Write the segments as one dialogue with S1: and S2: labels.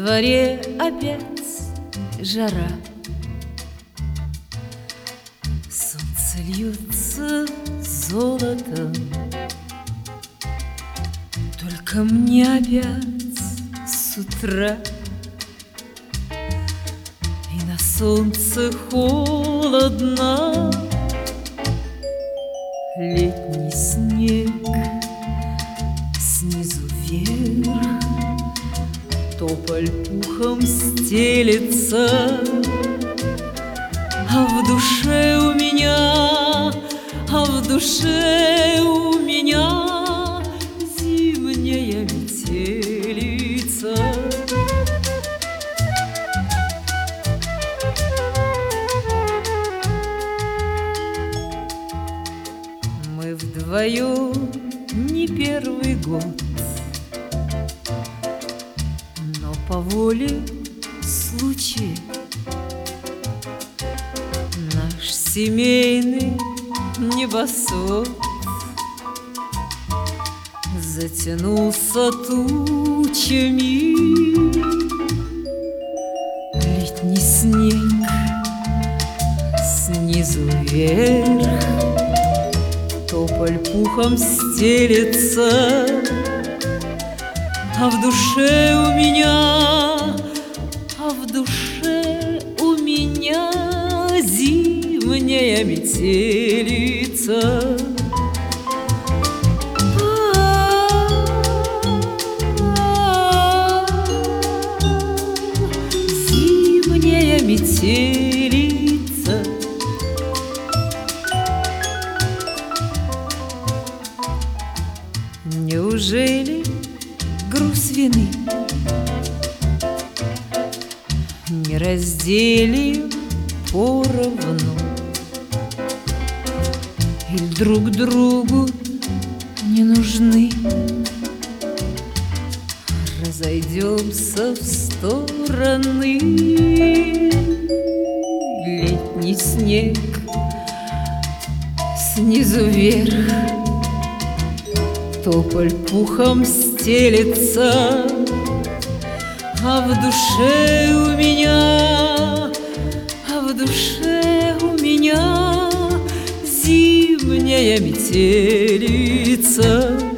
S1: дворе опять жара. Солнце льется золотом, только мне опять с утра. И на солнце холодно, летний снег снизу вверх, тополь пухом стелется, а в душе у меня, а в душе у меня зимняя метелица. Мы вдвоем не первый год, но по воле случая наш семейный небосвод затянулся тучами. Летний снег снизу вверх, тополь пухом стелется, а в душе у меня, а в душе у меня зимняя метелица. Зимняя метелица. Неужели груз вины не разделим поровну? Или друг другу не нужны? Разойдемся в стороны. Летний снег снизу вверх, тополь пухом стелется, а в душе у меня, а в душе у меня зимняя метелица.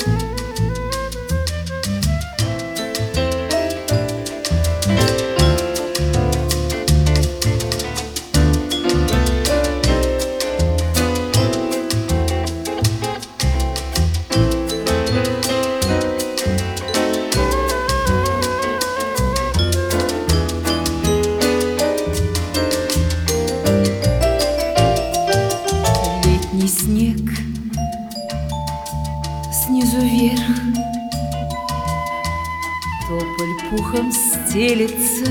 S1: Снег снизу вверх, тополь пухом стелется,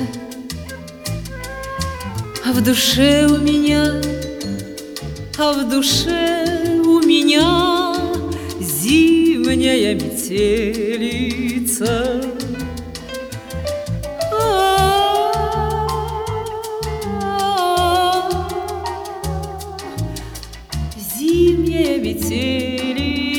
S1: а в душе у меня, а в душе у меня зимняя метелица. Зимняя метелица.